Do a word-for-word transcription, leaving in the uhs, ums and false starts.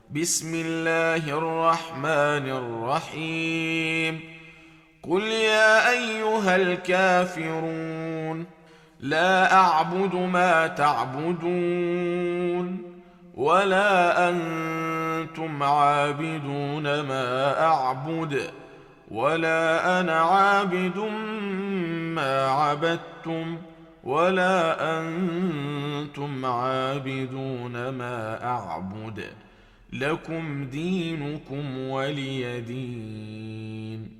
بسم الله الرحمن الرحيم قل يا أيها الكافرون لا أعبد ما تعبدون ولا أنتم عابدون ما أعبد ولا أنا عابد ما عبدتم ولا أنتم عابدون ما أعبد لكم دينكم ولي دين.